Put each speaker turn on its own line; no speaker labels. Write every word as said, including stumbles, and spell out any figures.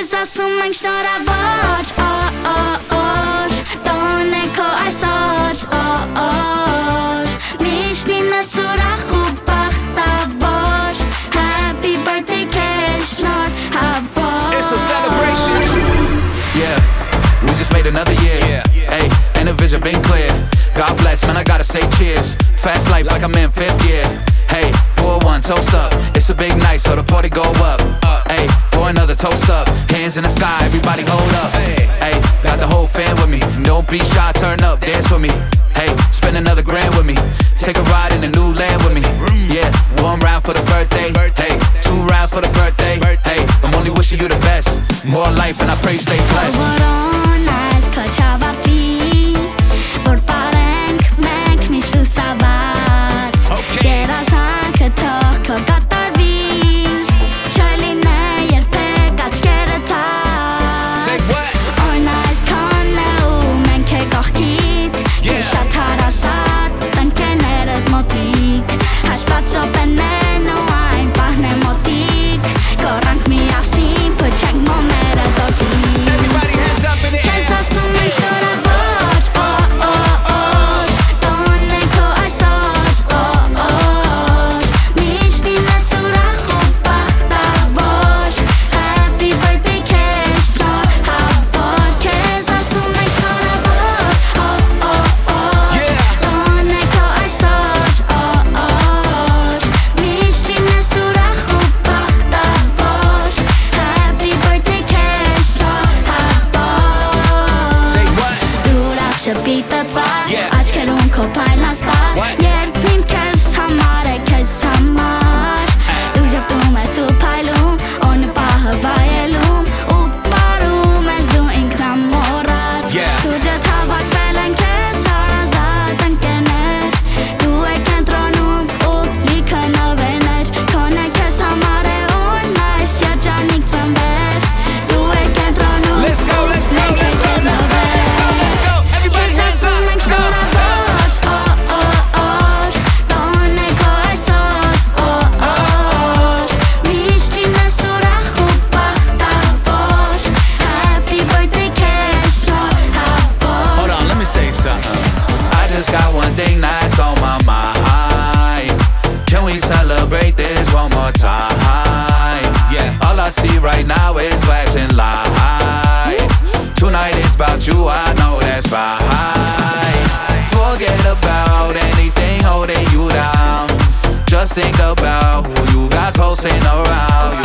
Kesa sumeng shnora vach oh oh oh Done ko asaj oh oh Mishni na sura khub bakhta bash Happy birthday Keshnor habash
It's a celebration. Yeah, we just made another year. Hey, yeah. And the vision been clear. God bless, man, I gotta say cheers. Fast life like I'm in fifth gear. Hey, pour one, toast up. It's a big night, so the party go up. Hey, pour another toast up. Hands in the sky, everybody hold up. Hey, got the whole fan with me. Don't be shy, turn up, dance with me. Hey, spend another grand with me. Take a ride in the new land with me. Yeah, one round for the birthday. Hey, two rounds for the birthday. Hey, I'm only wishing you the best. More life and I pray you stay blessed.
आज के room को पाइला spar ये दिन कैस हमारे कैस हमार तू जब तू मैं सो पाइलूम on पाहवायलूम ऊपरूम as du inkna morat tu je tavak velen cash har zaten kener du är kan tronum och likna vänner kona कैस हमारे on nice jag janik samber du är kan tronum
Let's go, let's go, let's go, let's go, let's go, everybody hands up. Got one thing that's on my mind. Can we celebrate this one more time? Yeah. All I see right now is flashing lights. Tonight is about you, I know that's right. Forget about anything holding you down. Just think about who you got close and around.